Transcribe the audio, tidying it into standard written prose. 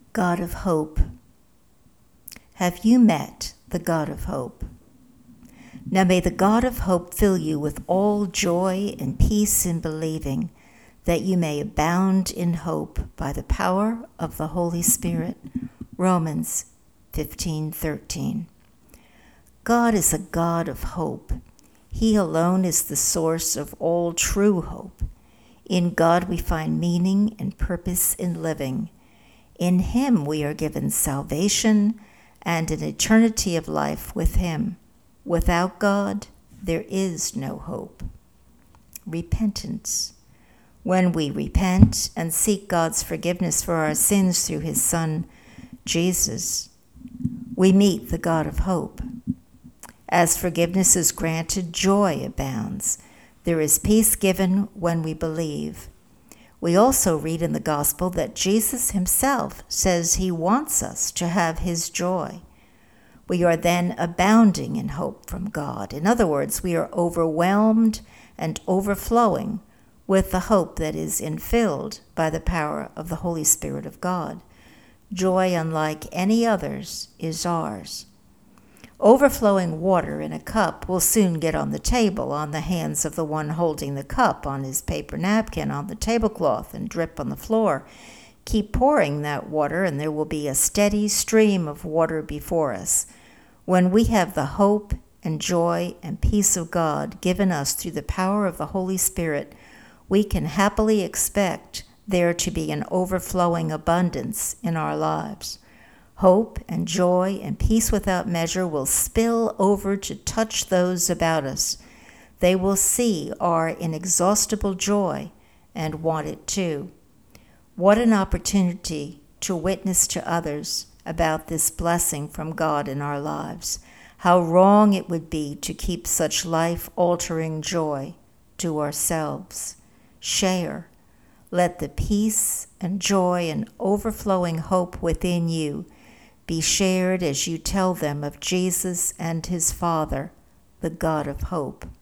God of hope. Have you met the God of hope? Now may the God of hope fill you with all joy and peace in believing, that you may abound in hope by the power of the Holy Spirit. Romans 15:13. God is a God of hope. He alone is the source of all true hope. In God we find meaning and purpose in living. In Him we are given salvation and an eternity of life with Him. Without God, there is no hope. Repentance. When we repent and seek God's forgiveness for our sins through His Son, Jesus, we meet the God of hope. As forgiveness is granted, joy abounds. There is peace given when we believe. We also read in the Gospel that Jesus Himself says He wants us to have His joy. We are then abounding in hope from God. In other words, we are overwhelmed and overflowing with the hope that is infilled by the power of the Holy Spirit of God. Joy unlike any others is ours. Overflowing water in a cup will soon get on the table, on the hands of the one holding the cup, on his paper napkin, on the tablecloth, and drip on the floor. Keep pouring that water, and there will be a steady stream of water before us. When we have the hope and joy and peace of God given us through the power of the Holy Spirit, we can happily expect there to be an overflowing abundance in our lives. Hope and joy and peace without measure will spill over to touch those about us. They will see our inexhaustible joy and want it too. What an opportunity to witness to others about this blessing from God in our lives. How wrong it would be to keep such life-altering joy to ourselves. Share. Let the peace and joy and overflowing hope within you be shared as you tell them of Jesus and His Father, the God of hope.